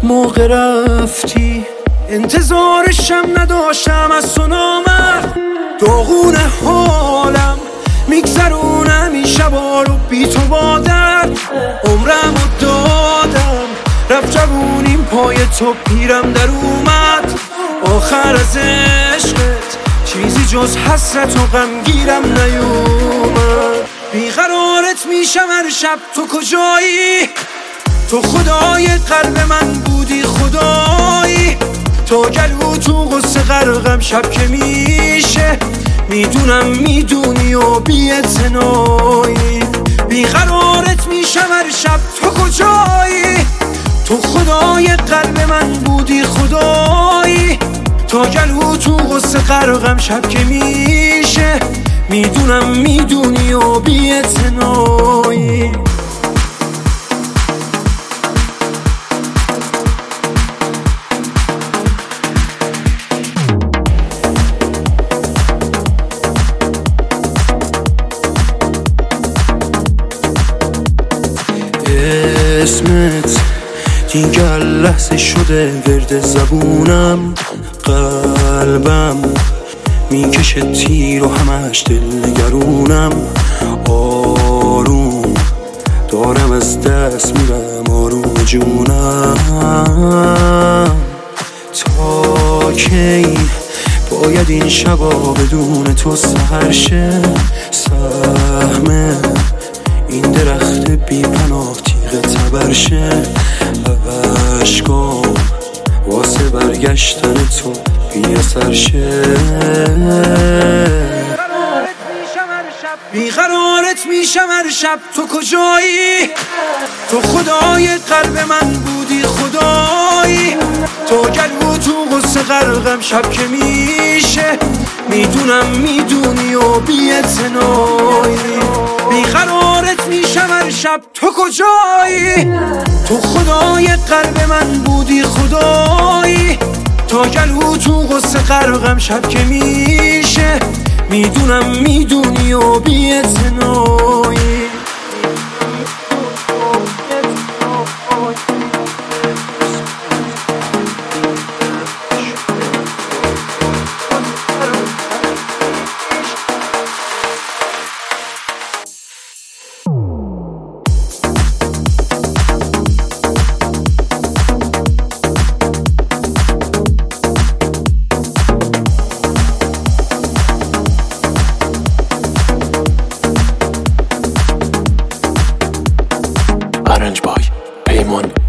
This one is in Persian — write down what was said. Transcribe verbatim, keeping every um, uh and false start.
موقع رفتی انتظارشم نداشتم از تو نامرد. داغون حالم میگذرونم این شبا رو بی تو با درد. عمرم رو دادم رفت جوونیم پای تو پیرم در اومد. آخر از عشقت چیزی جز حسرت و غمگیرم نیومد. بیقرارت میشم هر شب تو کجایی؟ تو خدای قلب من بودی خدایی. تا گلو تو غصه غرقم شب که میشه. میدونم میدونی و بی‌اعتنایی. بیقرارت میشم هر شب تو کجایی؟ تو خدای قلب من بودی خدایی. تا گلو تو غصه غرقم شب که میشه. میدونم میدونی و بی‌اعتنایی. اسمت دیگر لحظه شده ورد زبونم. قلبم میکشه تیر و همش دلنگرونم. آروم دارم از دست میرم آروم جونم. تا کی باید این شبا بدون تو سحر شه؟ سهم این درخت بی پناه تیغ تبر شه. عشقام واسه برگشتن تو بی اثر شه. بیقرارت میشم هر شب تو کجایی؟ تو خدای قلب من بودی خدایی. تو گلو تو غصه غرقم شب که میشه. میدونم میدونی و بی‌اعتنایی. بیقرارت میشم هر شب تو کجایی؟ تو خدای قلب من بودی خدایی. تا گلو تو غصه غرقم شب که میشه. میدونم میدونی و بی‌اعتنایی. Arrange by Paymon.